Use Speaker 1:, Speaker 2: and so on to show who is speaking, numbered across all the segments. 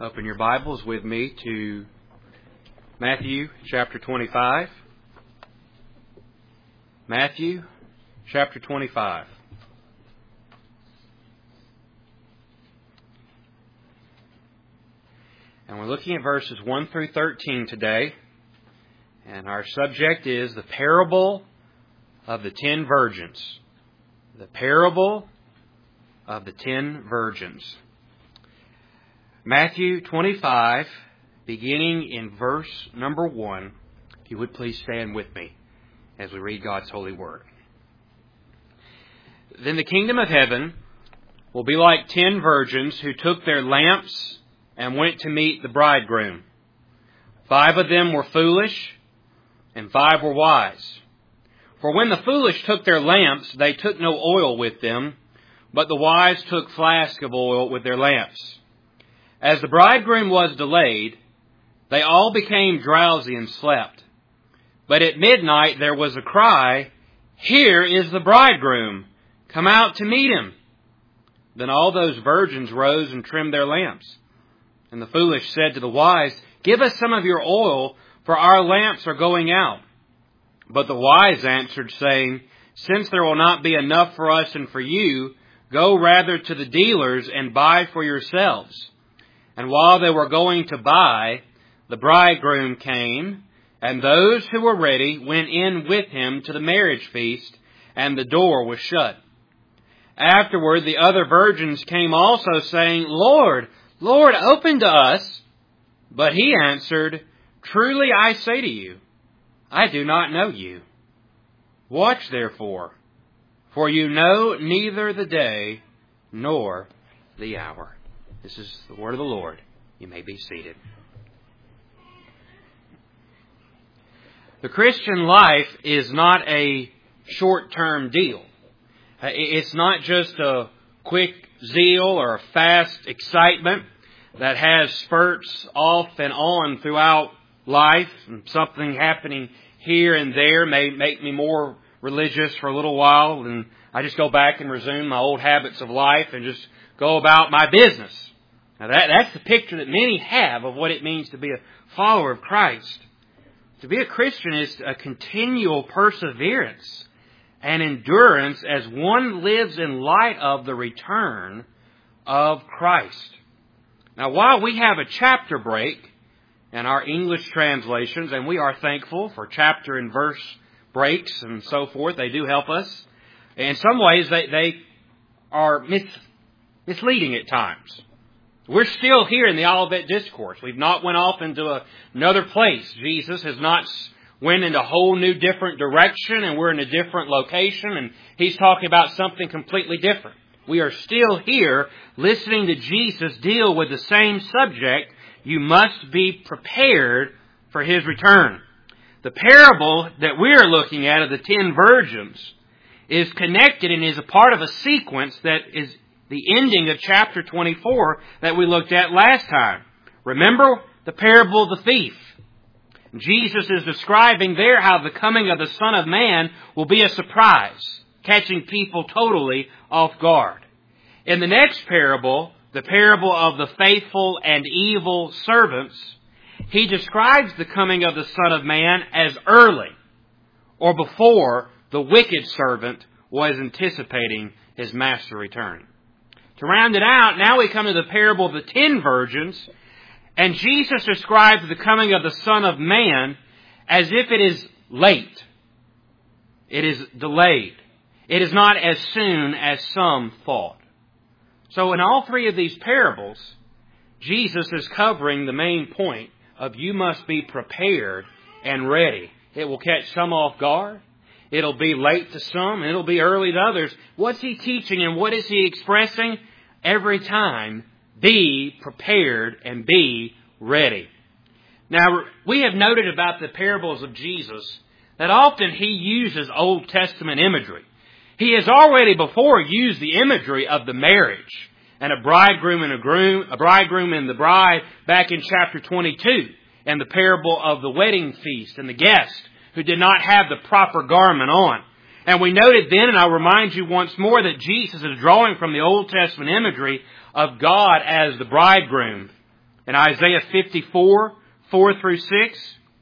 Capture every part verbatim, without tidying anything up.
Speaker 1: Open your Bibles with me to Matthew chapter twenty-five. Matthew chapter twenty-five. And we're looking at verses one through thirteen today. And our subject is the parable of the ten virgins. The parable of the ten virgins. Matthew twenty-five, beginning in verse number one. If you would please stand with me as we read God's holy word. Then the kingdom of heaven will be like ten virgins who took their lamps and went to meet the bridegroom. Five of them were foolish, and five were wise. For when the foolish took their lamps, they took no oil with them, but the wise took flasks of oil with their lamps. As the bridegroom was delayed, they all became drowsy and slept. But at midnight there was a cry, "Here is the bridegroom! Come out to meet him!" Then all those virgins rose and trimmed their lamps. And the foolish said to the wise, "Give us some of your oil, for our lamps are going out." But the wise answered, saying, "Since there will not be enough for us and for you, go rather to the dealers and buy for yourselves." And while they were going to buy, the bridegroom came, and those who were ready went in with him to the marriage feast, and the door was shut. Afterward, the other virgins came also, saying, "Lord, Lord, open to us." But he answered, "Truly I say to you, I do not know you. Watch therefore, for you know neither the day nor the hour." This is the word of the Lord. You may be seated. The Christian life is not a short-term deal. It's not just a quick zeal or a fast excitement that has spurts off and on throughout life. And something happening here and there may make me more religious for a little while, and I just go back and resume my old habits of life and just go about my business. Now that, that's the picture that many have of what it means to be a follower of Christ. To be a Christian is a continual perseverance and endurance as one lives in light of the return of Christ. Now, while we have a chapter break in our English translations, and we are thankful for chapter and verse breaks and so forth, they do help us. In some ways, they, they are mis, misleading at times. We're still here in the Olivet Discourse. We've not went off into a, another place. Jesus has not went into a whole new different direction, and we're in a different location, and He's talking about something completely different. We are still here listening to Jesus deal with the same subject. You must be prepared for His return. The parable that we are looking at of the ten virgins is connected and is a part of a sequence that is the ending of chapter twenty-four that we looked at last time. Remember the parable of the thief. Jesus is describing there how the coming of the Son of Man will be a surprise, catching people totally off guard. In the next parable, the parable of the faithful and evil servants, He describes the coming of the Son of Man as early, or before the wicked servant was anticipating his master returning. To round it out, now we come to the parable of the ten virgins, and Jesus describes the coming of the Son of Man as if it is late. It is delayed. It is not as soon as some thought. So in all three of these parables, Jesus is covering the main point of you must be prepared and ready. It will catch some off guard. It'll be late to some, and it'll be early to others. What's He teaching and what is He expressing? Every time, be prepared and be ready. Now, we have noted about the parables of Jesus that often He uses Old Testament imagery. He has already before used the imagery of the marriage and a bridegroom and a groom, a bridegroom and the bride back in chapter twenty-two, and the parable of the wedding feast and the guest who did not have the proper garment on. And we noted then, and I'll remind you once more, that Jesus is drawing from the Old Testament imagery of God as the bridegroom in Isaiah fifty-four, four through six,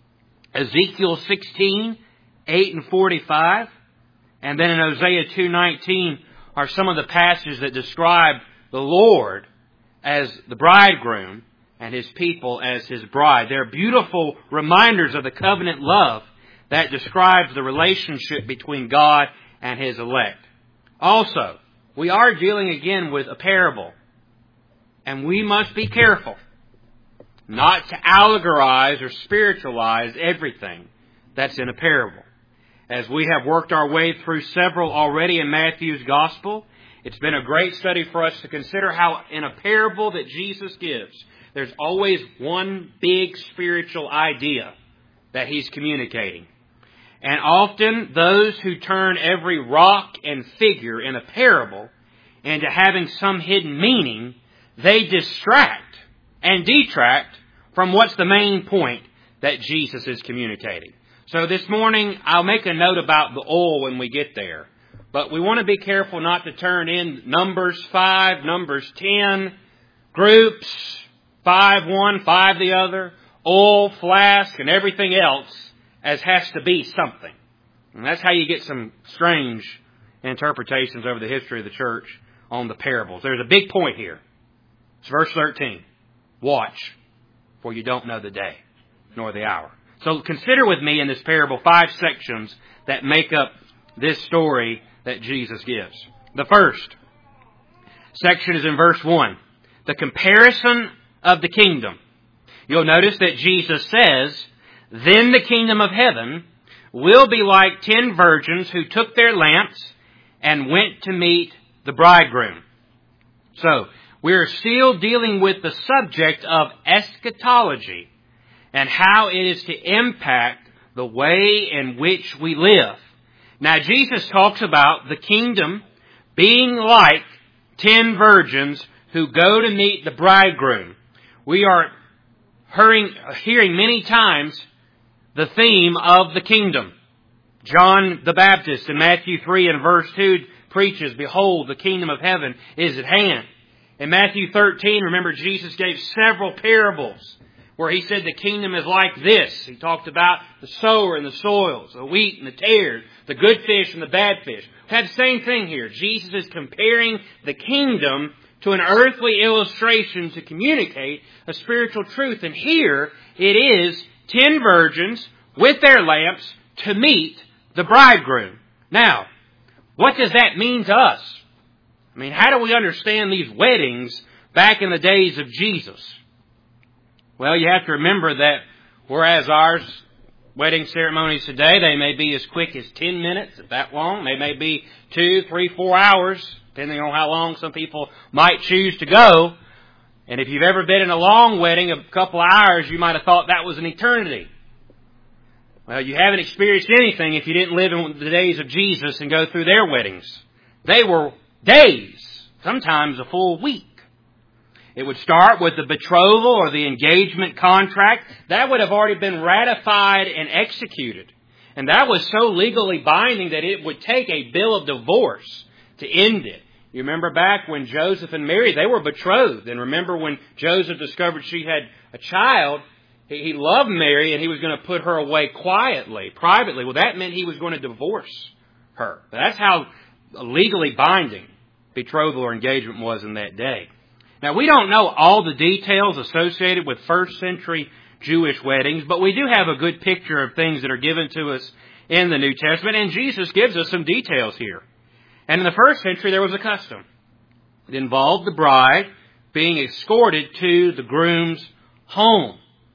Speaker 1: Ezekiel sixteen, eight and forty-five, and then in Hosea two nineteen are some of the passages that describe the Lord as the bridegroom and His people as His bride. They're beautiful reminders of the covenant love that describes the relationship between God and His elect. Also, we are dealing again with a parable, and we must be careful not to allegorize or spiritualize everything that's in a parable. As we have worked our way through several already in Matthew's Gospel, it's been a great study for us to consider how in a parable that Jesus gives, there's always one big spiritual idea that He's communicating. And often those who turn every rock and figure in a parable into having some hidden meaning, they distract and detract from what's the main point that Jesus is communicating. So this morning, I'll make a note about the oil when we get there. But we want to be careful not to turn in Numbers five, Numbers ten, groups, five one, five the other, oil, flask, and everything else as has to be something. And that's how you get some strange interpretations over the history of the church on the parables. There's a big point here. It's verse thirteen. Watch, for you don't know the day nor the hour. So consider with me in this parable five sections that make up this story that Jesus gives. The first section is in verse one. The comparison of the kingdom. You'll notice that Jesus says, then the kingdom of heaven will be like ten virgins who took their lamps and went to meet the bridegroom. So, we're still dealing with the subject of eschatology and how it is to impact the way in which we live. Now, Jesus talks about the kingdom being like ten virgins who go to meet the bridegroom. We are hearing, hearing many times the theme of the kingdom. John the Baptist in Matthew three and verse two preaches, behold, the kingdom of heaven is at hand. In Matthew thirteen, remember, Jesus gave several parables where He said the kingdom is like this. He talked about the sower and the soils, the wheat and the tares, the good fish and the bad fish. We have the same thing here. Jesus is comparing the kingdom to an earthly illustration to communicate a spiritual truth. And here it is ten virgins with their lamps to meet the bridegroom. Now, what does that mean to us? I mean, how do we understand these weddings back in the days of Jesus? Well, you have to remember that whereas ours wedding ceremonies today, they may be as quick as ten minutes, if that long. They may be two, three, four hours, depending on how long some people might choose to go. And if you've ever been in a long wedding, a couple of hours, you might have thought that was an eternity. Well, you haven't experienced anything if you didn't live in the days of Jesus and go through their weddings. They were days, sometimes a full week. It would start with the betrothal or the engagement contract. That would have already been ratified and executed. And that was so legally binding that it would take a bill of divorce to end it. You remember back when Joseph and Mary, they were betrothed. And remember when Joseph discovered she had a child, he loved Mary and he was going to put her away quietly, privately. Well, that meant he was going to divorce her. That's how legally binding betrothal or engagement was in that day. Now, we don't know all the details associated with first century Jewish weddings, but we do have a good picture of things that are given to us in the New Testament, and Jesus gives us some details here. And in the first century, there was a custom. It involved the bride being escorted to the groom's home.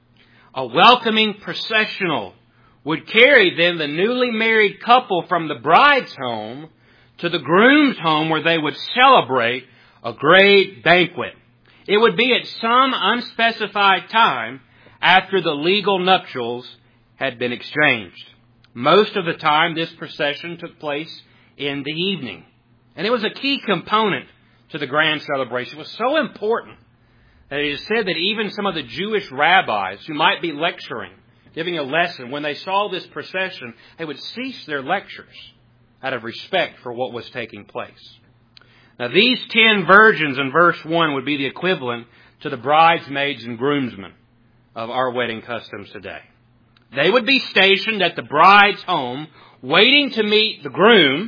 Speaker 1: A welcoming processional would carry then the newly married couple from the bride's home to the groom's home where they would celebrate a great banquet. It would be at some unspecified time after the legal nuptials had been exchanged. Most of the time, this procession took place in the evening. And it was a key component to the grand celebration. It was so important that it is said that even some of the Jewish rabbis who might be lecturing, giving a lesson, when they saw this procession, they would cease their lectures out of respect for what was taking place. Now, these ten virgins in verse one would be the equivalent to the bridesmaids and groomsmen of our wedding customs today. They would be stationed at the bride's home, waiting to meet the groom,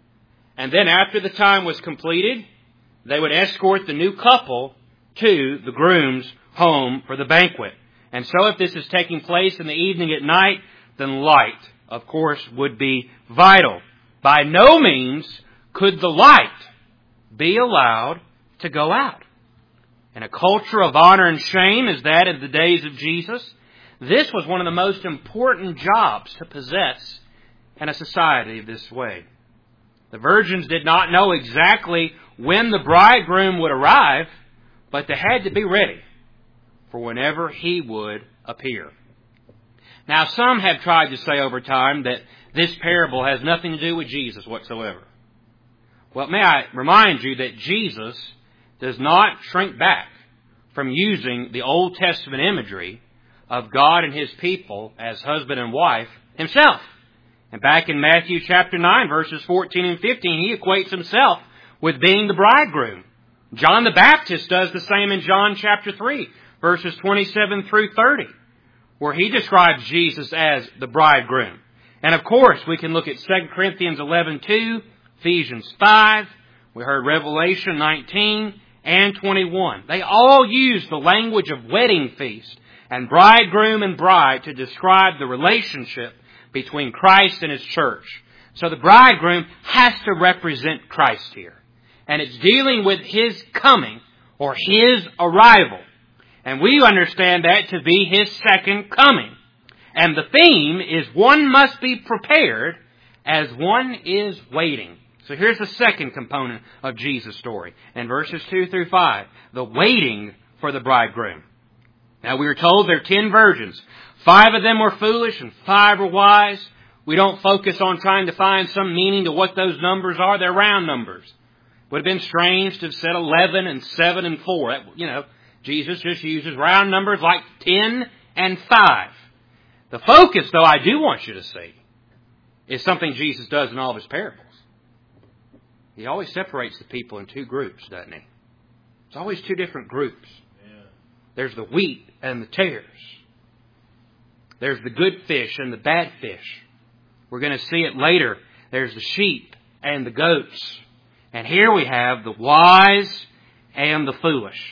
Speaker 1: and then after the time was completed, they would escort the new couple to the groom's home for the banquet. And so if this is taking place in the evening at night, then light, of course, would be vital. By no means could the light be allowed to go out. In a culture of honor and shame as that of the days of Jesus, this was one of the most important jobs to possess in a society of this way. The virgins did not know exactly when the bridegroom would arrive, but they had to be ready for whenever he would appear. Now, some have tried to say over time that this parable has nothing to do with Jesus whatsoever. Well, may I remind you that Jesus does not shrink back from using the Old Testament imagery of God and His people as husband and wife Himself. And back in Matthew chapter nine, verses fourteen and fifteen, He equates Himself with being the bridegroom. John the Baptist does the same in John chapter three, verses twenty-seven through thirty, where he describes Jesus as the bridegroom. And of course, we can look at Second Corinthians eleven two, Ephesians five, we heard Revelation nineteen and twenty-one. They all use the language of wedding feast and bridegroom and bride to describe the relationship between Christ and His church. So the bridegroom has to represent Christ here. And it's dealing with His coming or His arrival. And we understand that to be His second coming. And the theme is one must be prepared as one is waiting. So here's the second component of Jesus' story. In verses two through five, the waiting for the bridegroom. Now we are told there are ten virgins. Five of them were foolish and five were wise. We don't focus on trying to find some meaning to what those numbers are. They're round numbers. It would have been strange to have said eleven and seven and four. You know, Jesus just uses round numbers like ten and five. The focus, though, I do want you to see, is something Jesus does in all of His parables. He always separates the people in two groups, doesn't He? It's always two different groups. Yeah. There's the wheat and the tares. There's the good fish and the bad fish. We're going to see it later. There's the sheep and the goats. And here we have the wise and the foolish.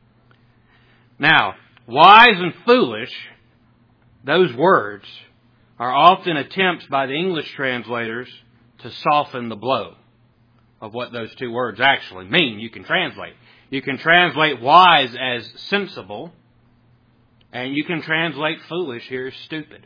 Speaker 1: Now, wise and foolish, those words are often attempts by the English translators to soften the blow of what those two words actually mean. You can translate. You can translate wise as sensible, and you can translate foolish here as stupid.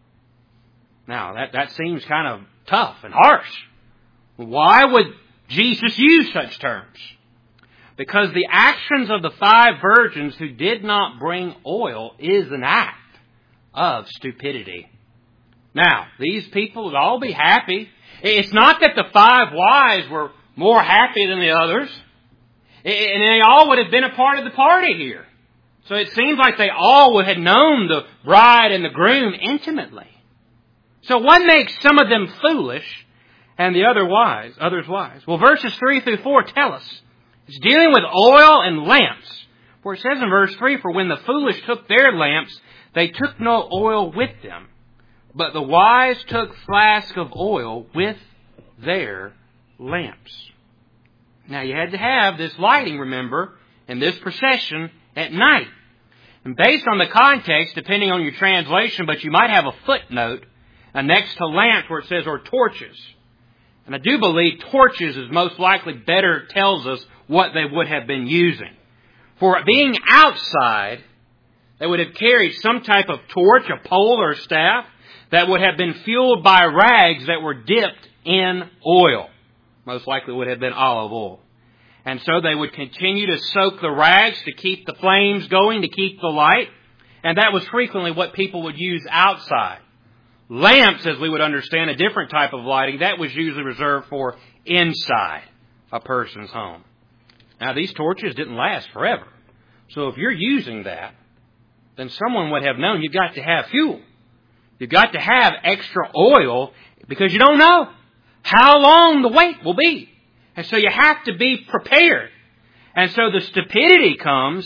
Speaker 1: Now, that, that seems kind of tough and harsh. Why would Jesus use such terms? Because the actions of the five virgins who did not bring oil is an act of stupidity. Now, these people would all be happy. It's not that the five wise were more happy than the others. And they all would have been a part of the party here. So it seems like they all would have known the bride and the groom intimately. So what makes some of them foolish and the other wise, others wise? Well, verses three through four tell us. It's dealing with oil and lamps. For it says in verse three, for when the foolish took their lamps, they took no oil with them. But the wise took flasks of oil with their lamps. Now you had to have this lighting, remember, in this procession at night. And based on the context, depending on your translation, but you might have a footnote uh, next to lamps where it says, or torches. And I do believe torches is most likely better tells us what they would have been using. For being outside, they would have carried some type of torch, a pole or a staff, that would have been fueled by rags that were dipped in oil. Most likely would have been olive oil. And so they would continue to soak the rags to keep the flames going, to keep the light. And that was frequently what people would use outside. Lamps, as we would understand, a different type of lighting, that was usually reserved for inside a person's home. Now, these torches didn't last forever. So if you're using that, then someone would have known you've got to have fuel. You've got to have extra oil because you don't know how long the wait will be. And so you have to be prepared. And so the stupidity comes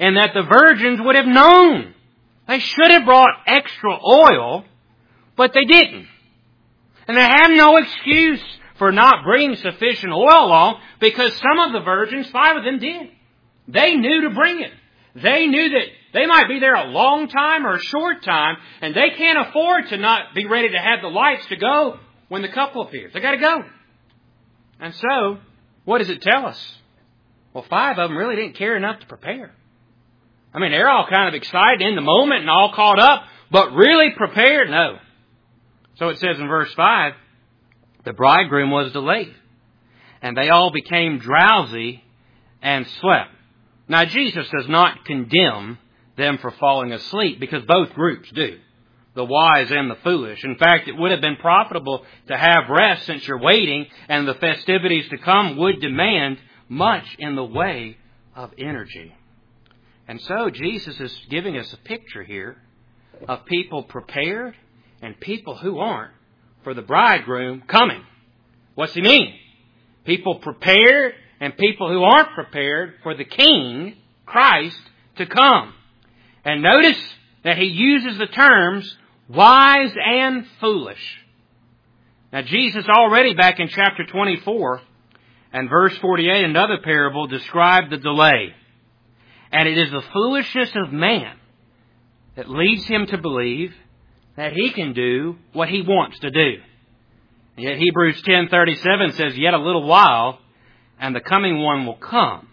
Speaker 1: and that the virgins would have known. They should have brought extra oil, but they didn't. And they have no excuse for not bringing sufficient oil along, because some of the virgins, five of them did. They knew to bring it. They knew that they might be there a long time or a short time, and they can't afford to not be ready to have the lights to go when the couple appears. They got to go. And so, what does it tell us? Well, five of them really didn't care enough to prepare. I mean, they're all kind of excited in the moment and all caught up, but really prepared? No. So it says in verse five, the bridegroom was delayed, and they all became drowsy and slept. Now, Jesus does not condemn them for falling asleep, because both groups do, the wise and the foolish. In fact, it would have been profitable to have rest, since you're waiting, and the festivities to come would demand much in the way of energy. And so Jesus is giving us a picture here of people prepared and people who aren't for the bridegroom coming. What's he mean? People prepared and people who aren't prepared for the King, Christ, to come. And notice that he uses the terms wise and foolish. Now, Jesus already back in chapter twenty-four and verse forty-eight, another parable, described the delay. And it is the foolishness of man that leads him to believe that he can do what he wants to do. And yet Hebrews ten thirty-seven says, yet a little while, and the coming one will come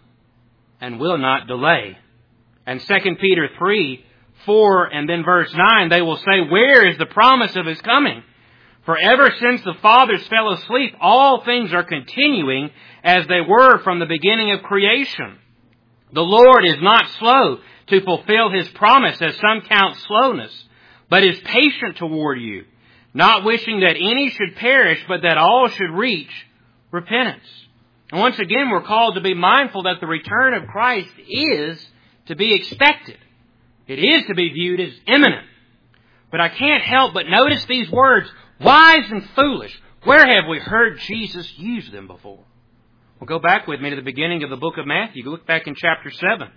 Speaker 1: and will not delay. And Second Peter three, four, and then verse nine, they will say, where is the promise of his coming? For ever since the fathers fell asleep, all things are continuing as they were from the beginning of creation. The Lord is not slow to fulfill his promise, as some count slowness, but is patient toward you, not wishing that any should perish, but that all should reach repentance. And once again, we're called to be mindful that the return of Christ is to be expected. It is to be viewed as imminent. But I can't help but notice these words, wise and foolish. Where have we heard Jesus use them before? Well, go back with me to the beginning of the book of Matthew. Go look back in chapter seven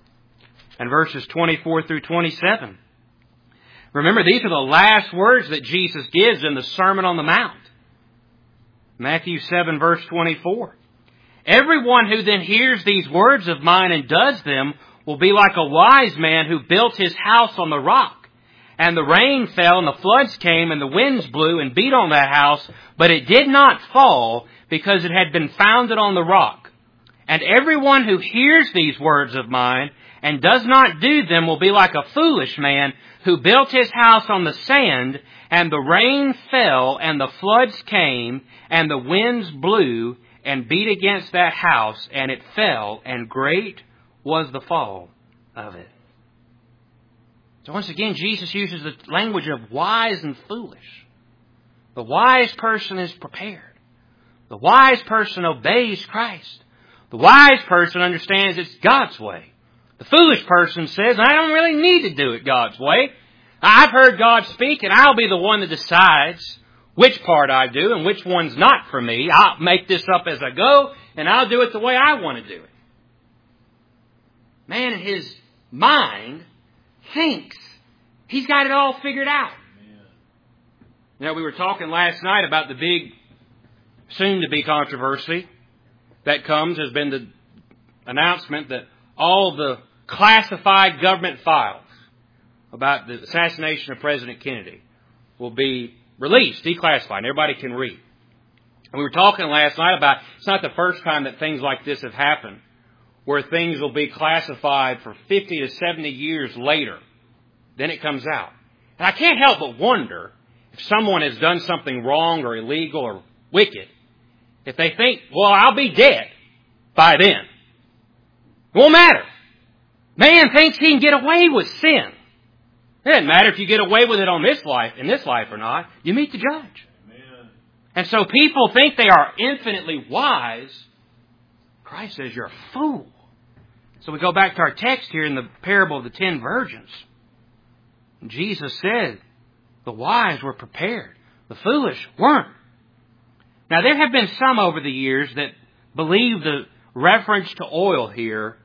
Speaker 1: and verses twenty-four through twenty-seven. Remember, these are the last words that Jesus gives in the Sermon on the Mount. Matthew seven, verse twenty-four. Everyone who then hears these words of mine and does them will be like a wise man who built his house on the rock. And the rain fell, and the floods came, and the winds blew and beat on that house, but it did not fall, because it had been founded on the rock. And everyone who hears these words of mine and does not do them will be like a foolish man who built his house on the sand, and the rain fell, and the floods came, and the winds blew and beat against that house, and it fell, and great was the fall of it. So once again, Jesus uses the language of wise and foolish. The wise person is prepared. The wise person obeys Christ. The wise person understands it's God's way. The foolish person says, I don't really need to do it God's way. I've heard God speak, and I'll be the one that decides which part I do and which one's not for me. I'll make this up as I go, and I'll do it the way I want to do it. Man in his mind thinks he's got it all figured out. Amen. You know, we were talking last night about the big soon-to-be controversy that comes, has been the announcement that all the classified government files about the assassination of President Kennedy will be released, declassified, and everybody can read. And we were talking last night about, it's not the first time that things like this have happened, where things will be classified for fifty to seventy years later. Then it comes out. And I can't help but wonder if someone has done something wrong or illegal or wicked, if they think, well, I'll be dead by then. It won't matter. Man thinks he can get away with sin. It doesn't matter if you get away with it on this life, in this life or not. You meet the judge. Amen. And so people think they are infinitely wise. Christ says you're a fool. So we go back to our text here in the parable of the ten virgins. Jesus said the wise were prepared. The foolish weren't. Now, there have been some over the years that believe the reference to oil here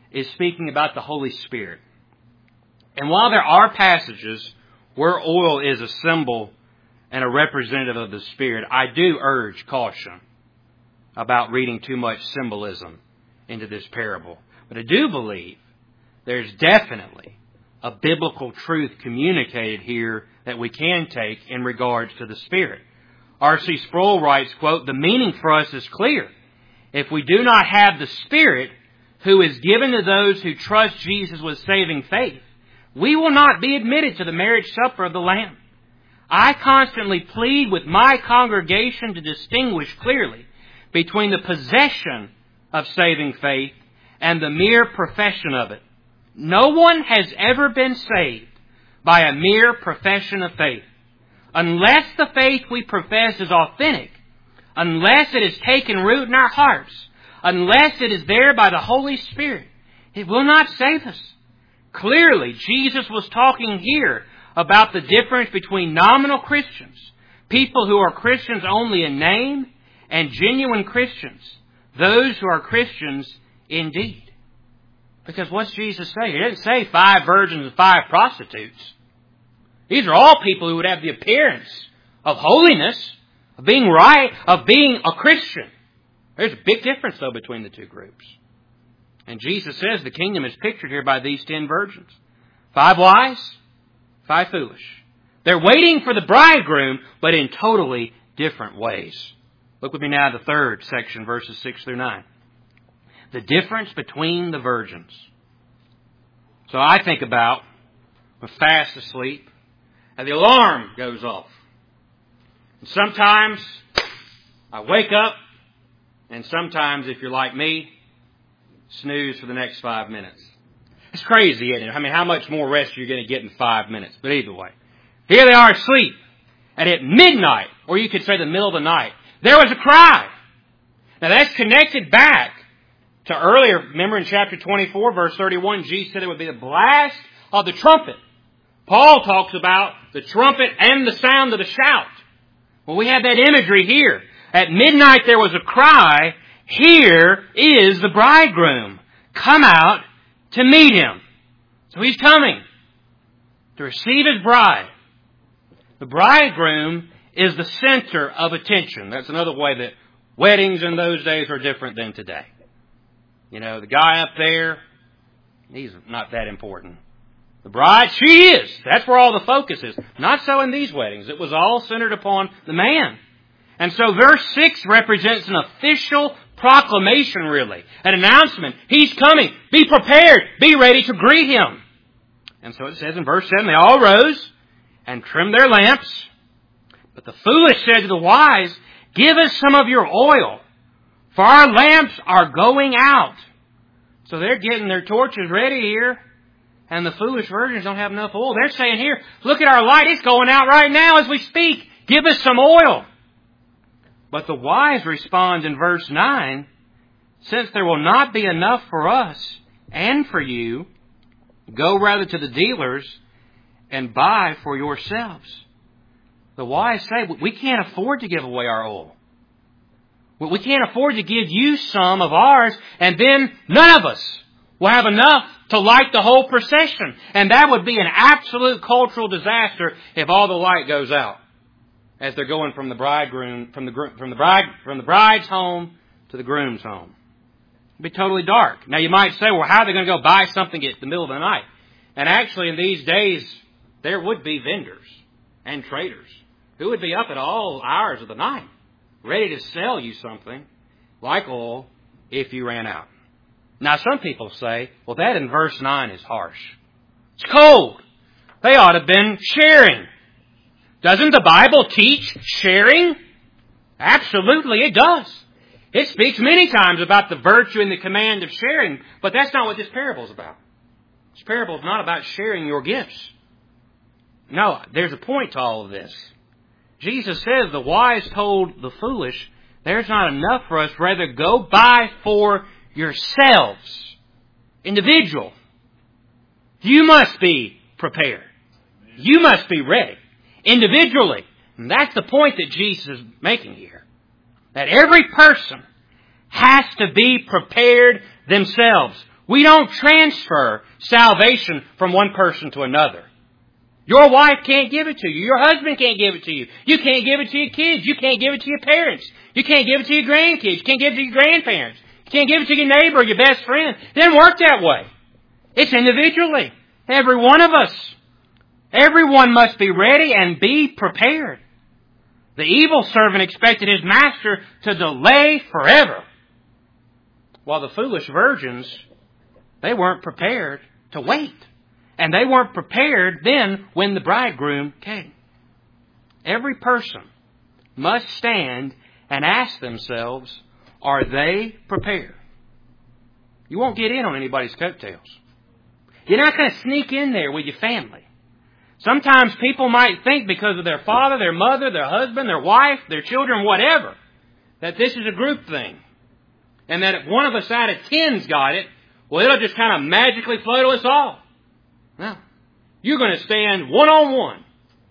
Speaker 1: is speaking about the Holy Spirit. And while there are passages where oil is a symbol and a representative of the Spirit, I do urge caution about reading too much symbolism into this parable. But I do believe there's definitely a biblical truth communicated here that we can take in regards to the Spirit. R C Sproul writes, quote, "The meaning for us is clear. If we do not have the Spirit, who is given to those who trust Jesus with saving faith, we will not be admitted to the marriage supper of the Lamb. I constantly plead with my congregation to distinguish clearly between the possession of saving faith and the mere profession of it. No one has ever been saved by a mere profession of faith. Unless the faith we profess is authentic, unless it has taken root in our hearts, unless it is there by the Holy Spirit, it will not save us." Clearly, Jesus was talking here about the difference between nominal Christians, people who are Christians only in name, and genuine Christians, those who are Christians indeed. Because what's Jesus say? He didn't say five virgins and five prostitutes. These are all people who would have the appearance of holiness, of being right, of being a Christian. There's a big difference, though, between the two groups. And Jesus says the kingdom is pictured here by these ten virgins. Five wise, five foolish. They're waiting for the bridegroom, but in totally different ways. Look with me now at the third section, verses six through nine. The difference between the virgins. So I think about, I'm fast asleep, and the alarm goes off. And sometimes I wake up, and sometimes, if you're like me, snooze for the next five minutes. It's crazy, isn't it? I mean, how much more rest are you going to get in five minutes? But either way, here they are asleep. And at midnight, or you could say the middle of the night, there was a cry. Now that's connected back to earlier. Remember in chapter twenty-four, verse thirty-one, Jesus said it would be the blast of the trumpet. Paul talks about the trumpet and the sound of the shout. Well, we have that imagery here. At midnight there was a cry. Here is the bridegroom. Come out to meet him. So he's coming to receive his bride. The bridegroom is the center of attention. That's another way that weddings in those days are different than today. You know, the guy up there, he's not that important. The bride, she is. That's where all the focus is. Not so in these weddings. It was all centered upon the man. And so verse six represents an official proclamation, really. An announcement. He's coming. Be prepared. Be ready to greet him. And so it says in verse seven, they all rose and trimmed their lamps. But the foolish said to the wise, "Give us some of your oil, for our lamps are going out." So they're getting their torches ready here. And the foolish virgins don't have enough oil. They're saying here, "Look at our light. It's going out right now as we speak. Give us some oil." But the wise respond in verse nine, "Since there will not be enough for us and for you, go rather to the dealers and buy for yourselves." The wise say, "We can't afford to give away our oil. We can't afford to give you some of ours, and then none of us will have enough to light the whole procession." And that would be an absolute cultural disaster if all the light goes out as they're going from the bridegroom, from the from the bride, from the bride's home to the groom's home. It'd be totally dark. Now you might say, "Well, how are they going to go buy something at the middle of the night?" And actually, in these days, there would be vendors and traders who would be up at all hours of the night, ready to sell you something like oil if you ran out. Now, some people say, "Well, that in verse nine is harsh. It's cold. They ought to have been sharing." Doesn't the Bible teach sharing? Absolutely, it does. It speaks many times about the virtue and the command of sharing, but that's not what this parable is about. This parable is not about sharing your gifts. No, there's a point to all of this. Jesus says the wise told the foolish, "There's not enough for us. Rather, go buy for yourselves." Individual. You must be prepared. You must be ready. Individually. And that's the point that Jesus is making here. That every person has to be prepared themselves. We don't transfer salvation from one person to another. Your wife can't give it to you. Your husband can't give it to you. You can't give it to your kids. You can't give it to your parents. You can't give it to your grandkids. You can't give it to your grandparents. You can't give it to your neighbor or your best friend. It doesn't work that way. It's individually. Every one of us. Everyone must be ready and be prepared. The evil servant expected his master to delay forever, while the foolish virgins, they weren't prepared to wait. And they weren't prepared then when the bridegroom came. Every person must stand and ask themselves, are they prepared? You won't get in on anybody's coattails. You're not going to sneak in there with your family. Sometimes people might think because of their father, their mother, their husband, their wife, their children, whatever, that this is a group thing. And that if one of us out of ten's got it, well, it'll just kind of magically flow to us all. No. You're going to stand one-on-one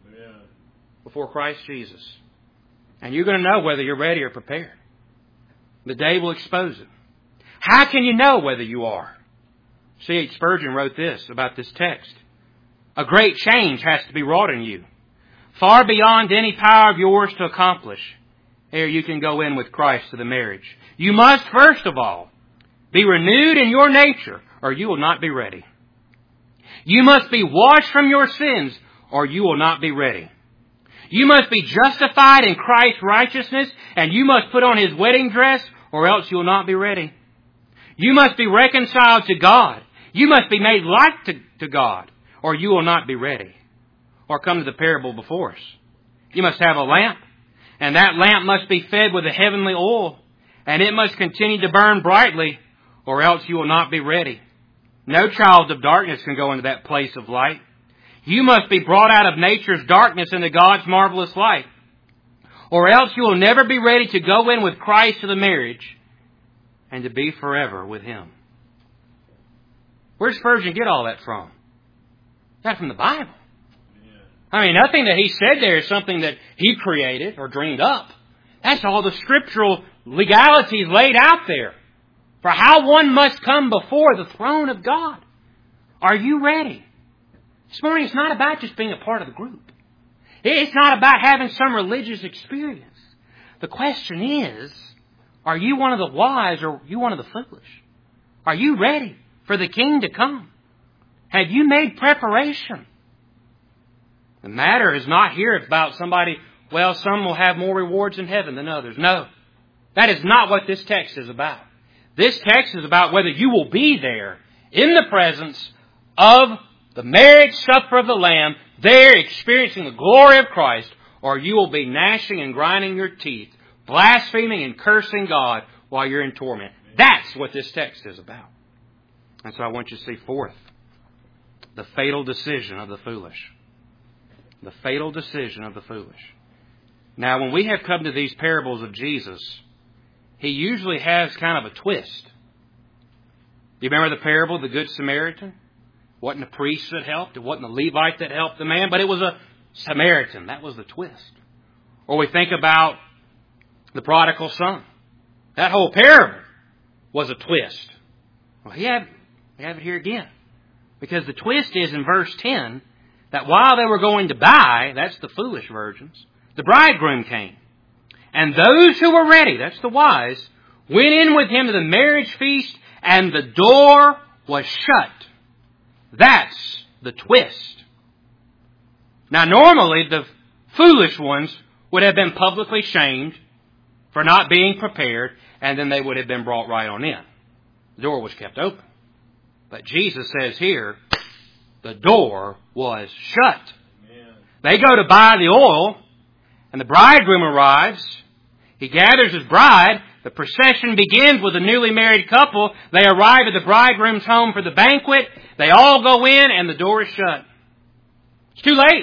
Speaker 1: before Christ Jesus. And you're going to know whether you're ready or prepared. The day will expose it. How can you know whether you are? C H Spurgeon wrote this about this text. A great change has to be wrought in you, far beyond any power of yours to accomplish, ere you can go in with Christ to the marriage. You must, first of all, be renewed in your nature, or you will not be ready. You must be washed from your sins, or you will not be ready. You must be justified in Christ's righteousness, and you must put on His wedding dress, or else you will not be ready. You must be reconciled to God. You must be made like to, to God, or you will not be ready. Or come to the parable before us. You must have a lamp, and that lamp must be fed with the heavenly oil, and it must continue to burn brightly, or else you will not be ready. No child of darkness can go into that place of light. You must be brought out of nature's darkness into God's marvelous light, or else you will never be ready to go in with Christ to the marriage and to be forever with Him. Where does Spurgeon get all that from? Got it from the Bible. I mean, nothing that he said there is something that he created or dreamed up. That's all the scriptural legalities laid out there for how one must come before the throne of God. Are you ready? This morning, it's not about just being a part of the group. It's not about having some religious experience. The question is, are you one of the wise or are you one of the foolish? Are you ready for the King to come? Have you made preparation? The matter is not here about somebody, well, some will have more rewards in heaven than others. No, that is not what this text is about. This text is about whether you will be there in the presence of the marriage supper of the Lamb, there experiencing the glory of Christ, or you will be gnashing and grinding your teeth, blaspheming and cursing God while you're in torment. That's what this text is about. And so I want you to see fourth, the fatal decision of the foolish. The fatal decision of the foolish. Now, when we have come to these parables of Jesus, He usually has kind of a twist. You remember the parable of the Good Samaritan? It wasn't a priest that helped. It wasn't a Levite that helped the man, but it was a Samaritan. That was the twist. Or we think about the prodigal son. That whole parable was a twist. Well, he had, we have it here again. Because the twist is in verse ten, that while they were going to buy, that's the foolish virgins, the bridegroom came. And those who were ready, that's the wise, went in with him to the marriage feast, and the door was shut. That's the twist. Now, normally, the foolish ones would have been publicly shamed for not being prepared, and then they would have been brought right on in. The door was kept open. But Jesus says here, the door was shut. Amen. They go to buy the oil, and the bridegroom arrives. He gathers his bride. The procession begins with a newly married couple. They arrive at the bridegroom's home for the banquet. They all go in, and the door is shut. It's too late.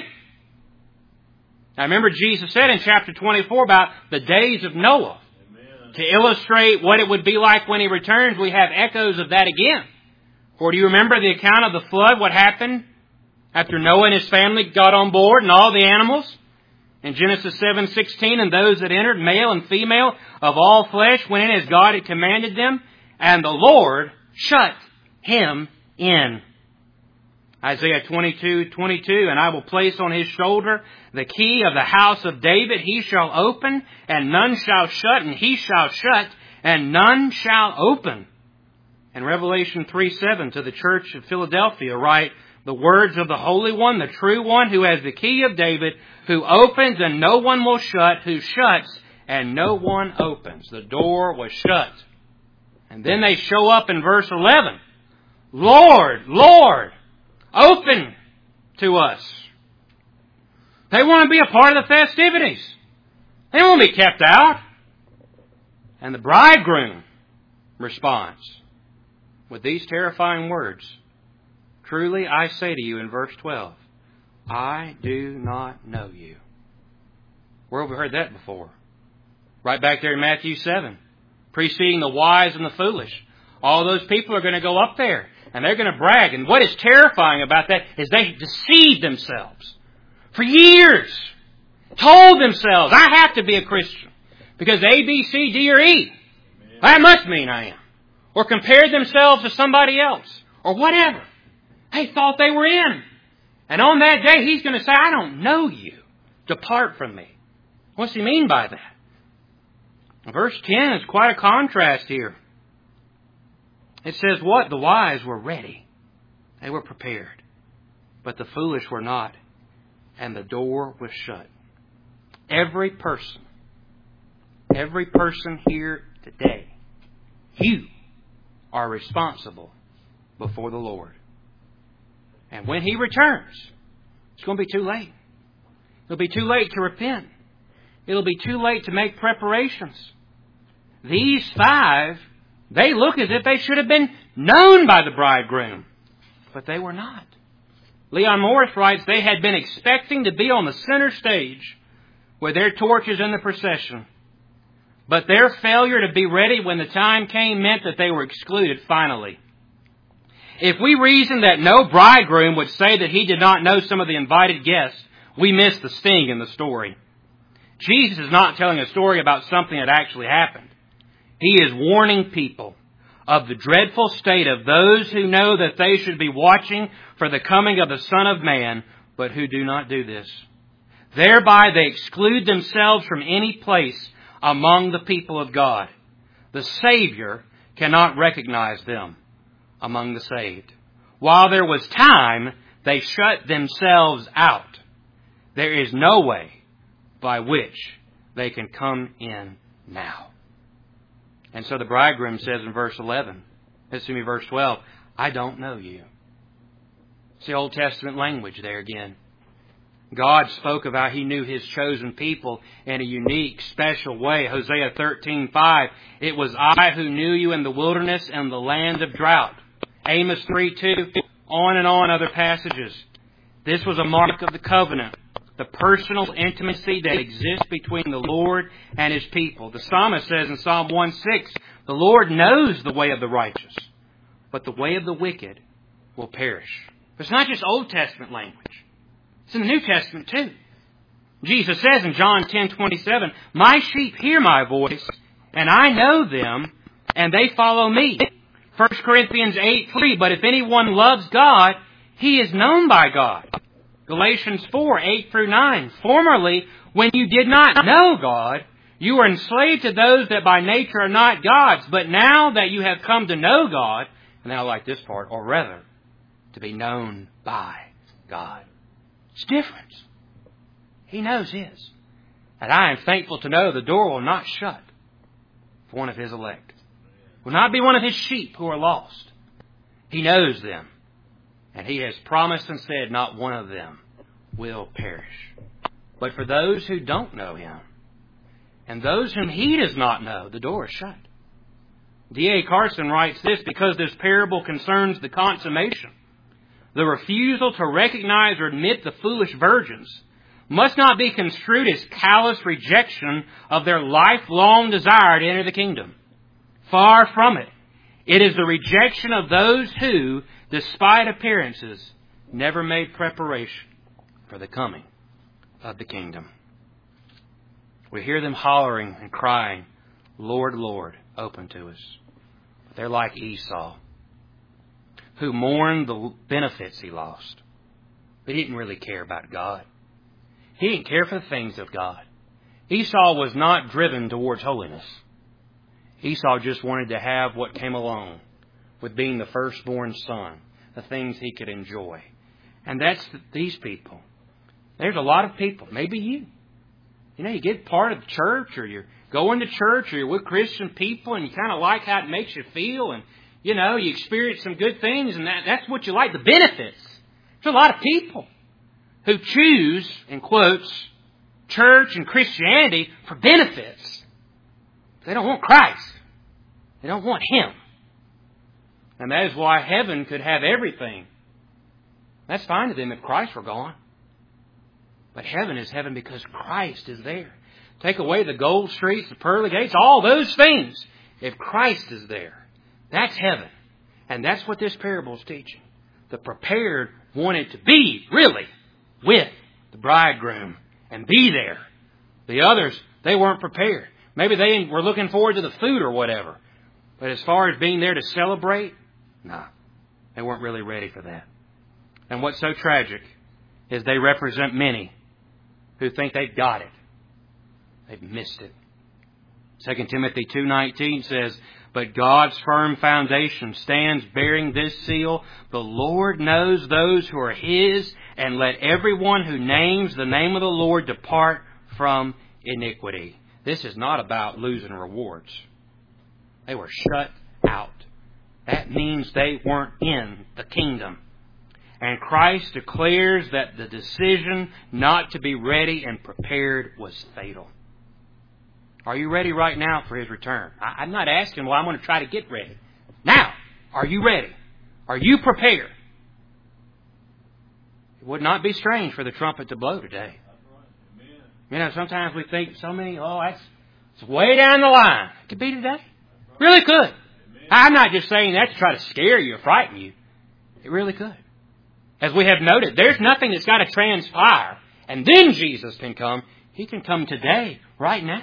Speaker 1: Now remember, Jesus said in chapter twenty-four about the days of Noah. Amen. To illustrate what it would be like when He returns, we have echoes of that again. For do you remember the account of the flood? What happened after Noah and his family got on board and all the animals? In Genesis seven sixteen, and those that entered, male and female of all flesh, went in as God had commanded them. And the Lord shut him in. Isaiah twenty-two twenty-two, and I will place on his shoulder the key of the house of David. He shall open, and none shall shut, and he shall shut, and none shall open. And Revelation three seven, to the church of Philadelphia, write the words of the Holy One, the true One, who has the key of David, who opens and no one will shut, who shuts and no one opens. The door was shut. And then they show up in verse eleven. Lord, Lord, open to us. They want to be a part of the festivities. They don't want to be kept out. And the bridegroom responds with these terrifying words. Truly I say to you in verse twelve, I do not know you. Where have we heard that before? Right back there in Matthew seven. Preceding the wise and the foolish. All those people are going to go up there and they're going to brag. And what is terrifying about that is they deceived themselves for years. Told themselves, I have to be a Christian because A, B, C, D, or E. That must mean I am. Or compared themselves to somebody else. Or whatever. They thought they were in. And on that day, He's going to say, I don't know you. Depart from me. What's He mean by that? Verse ten is quite a contrast here. It says what? The wise were ready. They were prepared. But the foolish were not. And the door was shut. Every person, every person here today, you are responsible before the Lord. And when He returns, it's going to be too late. It'll be too late to repent. It'll be too late to make preparations. These five, they look as if they should have been known by the bridegroom. But they were not. Leon Morris writes, they had been expecting to be on the center stage with their torches in the procession. But their failure to be ready when the time came meant that they were excluded finally. If we reason that no bridegroom would say that he did not know some of the invited guests, we miss the sting in the story. Jesus is not telling a story about something that actually happened. He is warning people of the dreadful state of those who know that they should be watching for the coming of the Son of Man, but who do not do this. Thereby they exclude themselves from any place among the people of God. The Savior cannot recognize them among the saved. While there was time, they shut themselves out. There is no way by which they can come in now. And so the bridegroom says in verse eleven, excuse me, verse twelve, I don't know you. It's the Old Testament language there again. God spoke of how He knew His chosen people in a unique, special way. Hosea thirteen five, it was I who knew you in the wilderness and the land of drought. Amos three two, on and on other passages. This was a mark of the covenant, the personal intimacy that exists between the Lord and His people. The psalmist says in Psalm one six, the Lord knows the way of the righteous, but the way of the wicked will perish. It's not just Old Testament language. It's in the New Testament too. Jesus says in John ten twenty-seven, my sheep hear my voice, and I know them, and they follow me. First Corinthians eight three, but if anyone loves God, he is known by God. Galatians four eight through nine, formerly, when you did not know God, you were enslaved to those that by nature are not God's, but now that you have come to know God, and I like this part, or rather, to be known by God. It's different. He knows His. And I am thankful to know the door will not shut for one of His elect. Will not be one of His sheep who are lost. He knows them. And He has promised and said not one of them will perish. But for those who don't know Him, and those whom He does not know, the door is shut. D A Carson writes this, because this parable concerns the consummation. The refusal to recognize or admit the foolish virgins must not be construed as callous rejection of their lifelong desire to enter the kingdom. Far from it. It is the rejection of those who, despite appearances, never made preparation for the coming of the kingdom. We hear them hollering and crying, Lord, Lord, open to us. They're like Esau. who mourned the benefits he lost. But he didn't really care about God. He didn't care for the things of God. Esau was not driven towards holiness. Esau just wanted to have what came along with being the firstborn son, the things he could enjoy. And that's these people. There's a lot of people, maybe you. You know, you get part of the church, or you're going to church, or you're with Christian people, and you kind of like how it makes you feel, and, you know, you experience some good things, and that, that's what you like, the benefits. There's a lot of people who choose, in quotes, church and Christianity for benefits. They don't want Christ. They don't want Him. And that is why heaven could have everything. That's fine to them if Christ were gone. But heaven is heaven because Christ is there. Take away the gold streets, the pearly gates, all those things. If Christ is there, that's heaven. And that's what this parable is teaching. The prepared wanted to be, really, with the bridegroom and be there. The others, they weren't prepared. Maybe they were looking forward to the food or whatever. But as far as being there to celebrate, no, they weren't really ready for that. And what's so tragic is they represent many who think they've got it. They've missed it. Second Timothy two nineteen says, "But God's firm foundation stands bearing this seal. The Lord knows those who are His, and let everyone who names the name of the Lord depart from iniquity." This is not about losing rewards. They were shut out. That means they weren't in the kingdom. And Christ declares that the decision not to be ready and prepared was fatal. Are you ready right now for His return? I'm not asking, well, I'm going to try to get ready. Now, are you ready? Are you prepared? It would not be strange for the trumpet to blow today. You know, sometimes we think so many, oh, that's it's way down the line. It could be today. Really could. I'm not just saying that to try to scare you or frighten you. It really could. As we have noted, there's nothing that's got to transpire. And then Jesus can come. He can come today, right now.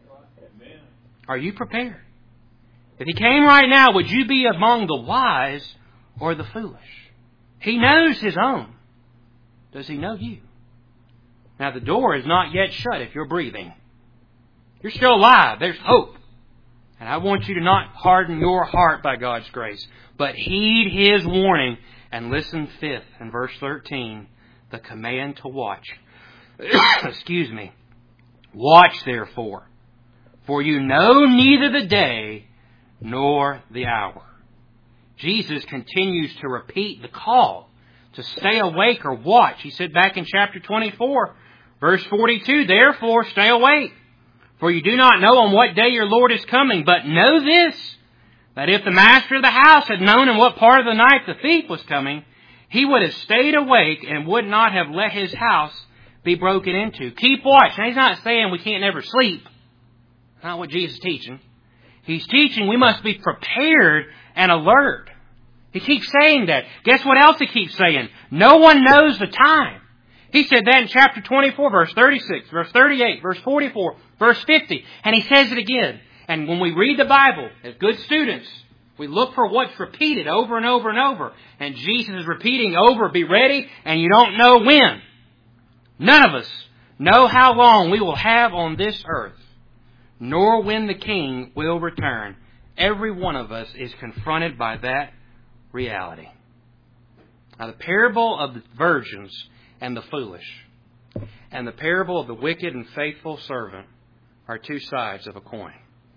Speaker 1: Are you prepared? If He came right now, would you be among the wise or the foolish? He knows His own. Does He know you? Now, the door is not yet shut if you're breathing. You're still alive. There's hope. And I want you to not harden your heart by God's grace, but heed His warning and listen fifth in verse thirteen, the command to watch. Excuse me. Watch therefore, for you know neither the day nor the hour. Jesus continues to repeat the call to stay awake or watch. He said back in chapter twenty-four, verse forty-two, "Therefore stay awake, for you do not know on what day your Lord is coming. But know this, that if the master of the house had known in what part of the night the thief was coming, he would have stayed awake and would not have let his house be broken into." Keep watch. Now, He's not saying we can't never sleep. That's not what Jesus is teaching. He's teaching we must be prepared and alert. He keeps saying that. Guess what else He keeps saying? No one knows the time. He said that in chapter twenty-four, verse thirty-six, verse thirty-eight, verse forty-four, verse fifty. And He says it again. And when we read the Bible as good students, we look for what's repeated over and over and over. And Jesus is repeating over, be ready, and you don't know when. None of us know how long we will have on this earth, nor when the King will return. Every one of us is confronted by that reality. Now, the parable of the virgins and the foolish, and the parable of the wicked and faithful servant are two sides of a coin.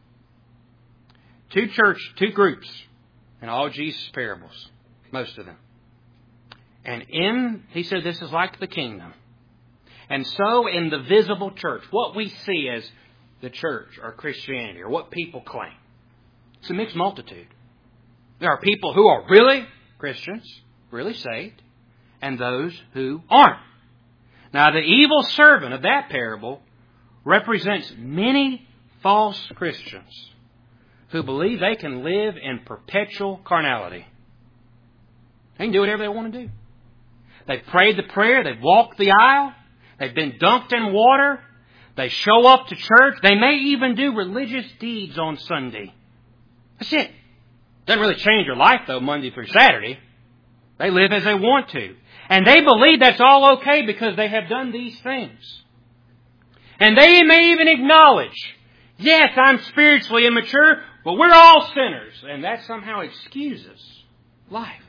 Speaker 1: Two church, two groups in all Jesus' parables, most of them. And in, He said this is like the kingdom. And so in the visible church, what we see as the church or Christianity or what people claim, it's a mixed multitude. There are people who are really Christians, really saved, and those who aren't. Now, the evil servant of that parable represents many false Christians who believe they can live in perpetual carnality. They can do whatever they want to do. They've prayed the prayer. They've walked the aisle. They've been dunked in water. They show up to church. They may even do religious deeds on Sunday. That's it. Doesn't really change your life, though, Monday through Saturday. They live as they want to. And they believe that's all okay because they have done these things. And they may even acknowledge, yes, I'm spiritually immature, but we're all sinners. And that somehow excuses life.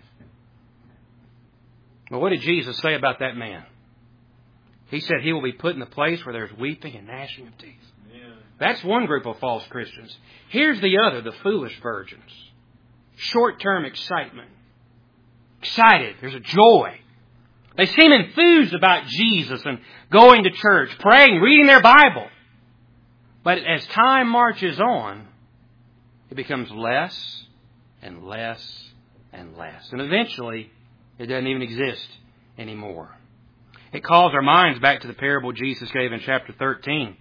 Speaker 1: But what did Jesus say about that man? He said he will be put in a place where there's weeping and gnashing of teeth. Yeah. That's one group of false Christians. Here's the other, the foolish virgins. Short-term excitement. Excited. There's a joy. They seem enthused about Jesus and going to church, praying, reading their Bible. But as time marches on, it becomes less and less and less. And eventually, it doesn't even exist anymore. It calls our minds back to the parable Jesus gave in chapter thirteen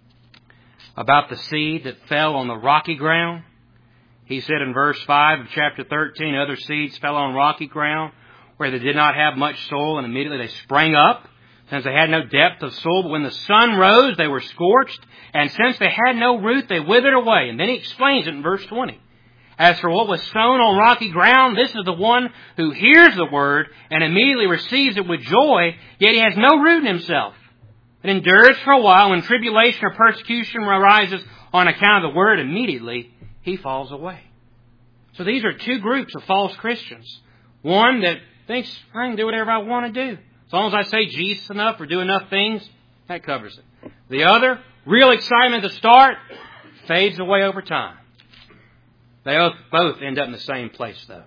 Speaker 1: about the seed that fell on the rocky ground. He said in verse five of chapter thirteen, other seeds fell on rocky ground where they did not have much soil, and immediately they sprang up, since they had no depth of soil. But when the sun rose, they were scorched, and since they had no root, they withered away. And then he explains it in verse twenty. As for what was sown on rocky ground, this is the one who hears the word and immediately receives it with joy, yet he has no root in himself. It endures for a while. When tribulation or persecution arises on account of the word, immediately he falls away. So these are two groups of false Christians. One that thinks, I can do whatever I want to do. As long as I say Jesus enough or do enough things, that covers it. The other, real excitement to start, fades away over time. They both end up in the same place, though.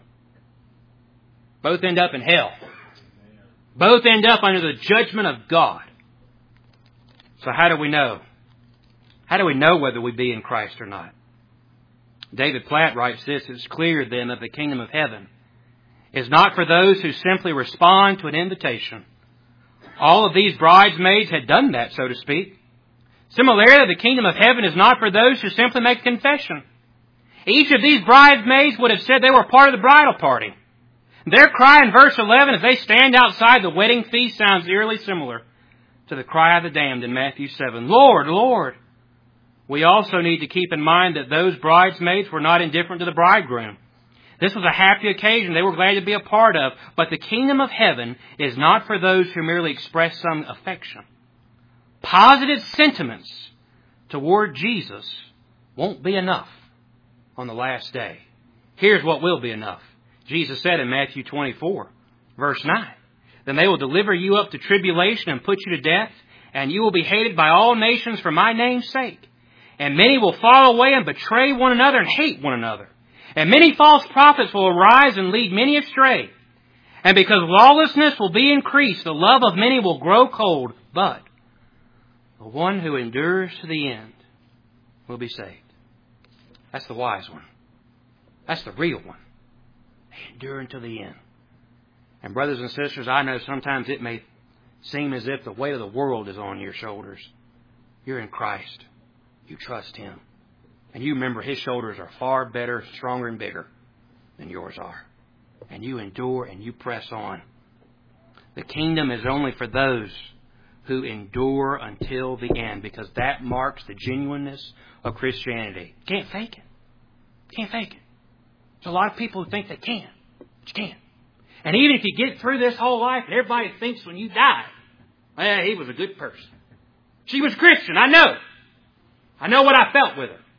Speaker 1: Both end up in hell. Both end up under the judgment of God. So how do we know? How do we know whether we be in Christ or not? David Platt writes this, it's clear then that the kingdom of heaven is not for those who simply respond to an invitation. All of these bridesmaids had done that, so to speak. Similarly, the kingdom of heaven is not for those who simply make a confession. Each of these bridesmaids would have said they were part of the bridal party. Their cry in verse eleven as they stand outside the wedding feast sounds eerily similar to the cry of the damned in Matthew seven. Lord, Lord. We also need to keep in mind that those bridesmaids were not indifferent to the bridegroom. This was a happy occasion they were glad to be a part of. But the kingdom of heaven is not for those who merely express some affection. Positive sentiments toward Jesus won't be enough on the last day. Here's what will be enough. Jesus said in Matthew twenty-four, verse nine, then they will deliver you up to tribulation and put you to death, and you will be hated by all nations for my name's sake. And many will fall away and betray one another and hate one another. And many false prophets will arise and lead many astray. And because lawlessness will be increased, the love of many will grow cold. But the one who endures to the end will be saved. That's the wise one. That's the real one. They endure until the end. And brothers and sisters, I know sometimes it may seem as if the weight of the world is on your shoulders. You're in Christ. You trust Him. And you remember His shoulders are far better, stronger, and bigger than yours are. And you endure and you press on. The kingdom is only for those who endure until the end, because that marks the genuineness of Christianity. You can't fake it. You can't fake it. There's a lot of people who think they can, but you can't. And even if you get through this whole life and everybody thinks when you die, well, he was a good person. She was Christian, I know. I know what I felt with her.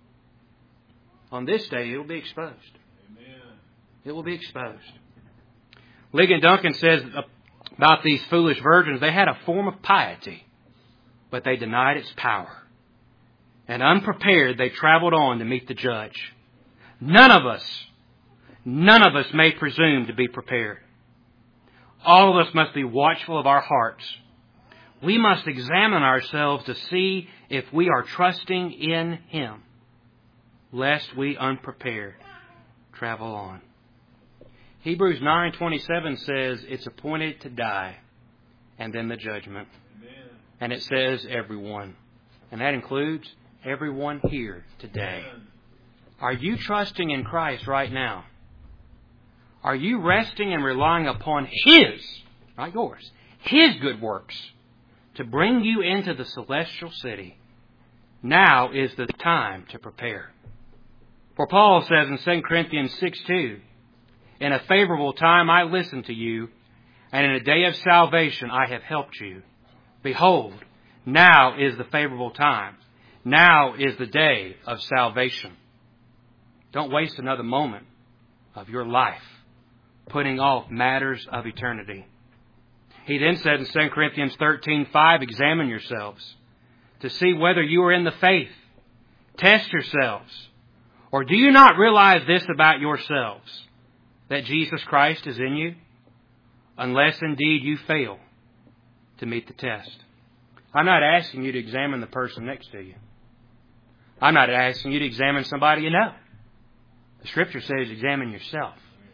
Speaker 1: On this day, it will be exposed. Amen. It will be exposed. Ligon Duncan says about these foolish virgins, they had a form of piety, but they denied its power. And unprepared, they traveled on to meet the judge. None of us, none of us may presume to be prepared. All of us must be watchful of our hearts. We must examine ourselves to see if we are trusting in Him, lest we unprepared travel on. Hebrews nine twenty-seven says it's appointed to die and then the judgment. Amen. And it says everyone. And that includes everyone here today. Amen. Are you trusting in Christ right now? Are you resting and relying upon His, not yours, His good works to bring you into the celestial city? Now is the time to prepare. For Paul says in Second Corinthians six two, In a favorable time I listened to you, and in a day of salvation I have helped you. Behold, now is the favorable time. Now is the day of salvation. Don't waste another moment of your life putting off matters of eternity. He then said in Second Corinthians thirteen five, examine yourselves to see whether you are in the faith. Test yourselves. Or do you not realize this about yourselves, that Jesus Christ is in you, unless indeed you fail to meet the test? I'm not asking you to examine the person next to you. I'm not asking you to examine somebody you know. The Scripture says examine yourself.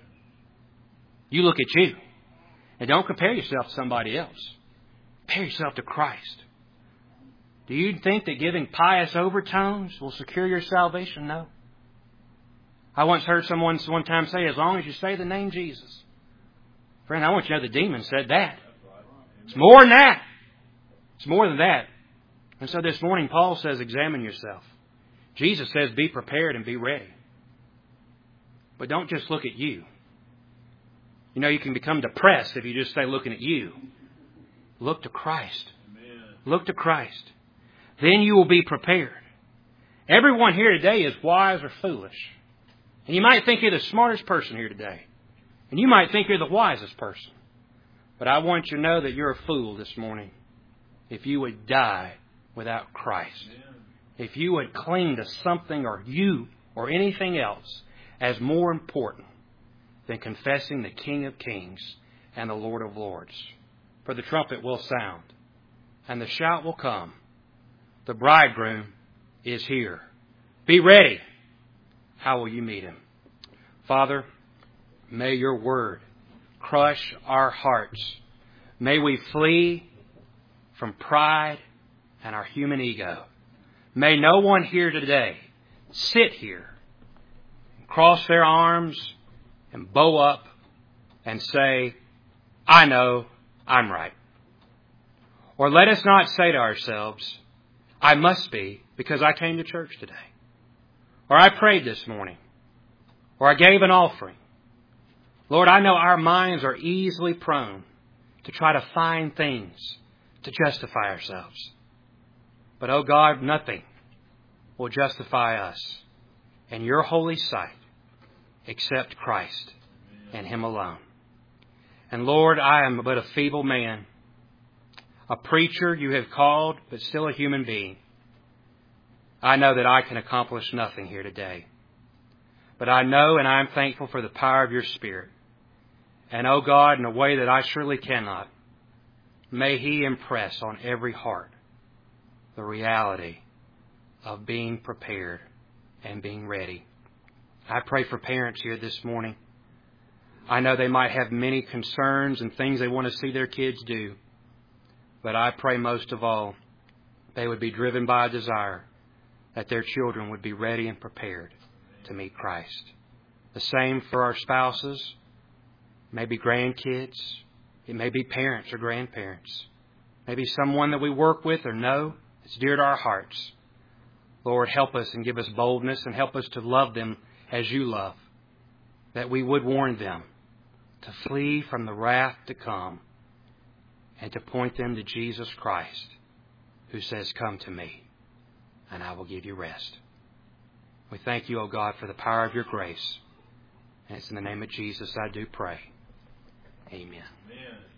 Speaker 1: You look at you. And don't compare yourself to somebody else. Compare yourself to Christ. Do you think that giving pious overtones will secure your salvation? No. I once heard someone one time say, as long as you say the name Jesus. Friend, I want you to know the demon said that. It's more than that. It's more than that. And so this morning, Paul says, examine yourself. Jesus says, be prepared and be ready. But don't just look at you. You know, you can become depressed if you just stay looking at you. Look to Christ. Amen. Look to Christ. Then you will be prepared. Everyone here today is wise or foolish. And you might think you're the smartest person here today. And you might think you're the wisest person. But I want you to know that you're a fool this morning if you would die without Christ. Amen. If you would cling to something or you or anything else as more important than confessing the King of Kings and the Lord of Lords. For the trumpet will sound, and the shout will come. The bridegroom is here. Be ready. How will you meet him? Father, may your word crush our hearts. May we flee from pride and our human ego. May no one here today sit here, cross their arms, and bow up and say, I know I'm right. Or let us not say to ourselves, I must be because I came to church today. Or I prayed this morning. Or I gave an offering. Lord, I know our minds are easily prone to try to find things to justify ourselves. But, oh God, nothing will justify us in your holy sight except Christ and Him alone. And Lord, I am but a feeble man, a preacher you have called, but still a human being. I know that I can accomplish nothing here today. But I know and I am thankful for the power of your Spirit. And, oh God, in a way that I surely cannot, may He impress on every heart the reality of being prepared and being ready. I pray for parents here this morning. I know they might have many concerns and things they want to see their kids do. But I pray most of all, they would be driven by a desire that their children would be ready and prepared to meet Christ. The same for our spouses, maybe grandkids. It may be parents or grandparents. Maybe someone that we work with or know that's dear to our hearts. Lord, help us and give us boldness and help us to love them as you love, that we would warn them to flee from the wrath to come and to point them to Jesus Christ, who says, come to me, and I will give you rest. We thank you, O God, for the power of your grace. And it's in the name of Jesus I do pray. Amen. Amen.